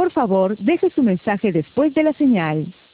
Por favor, deje su mensaje después de la señal.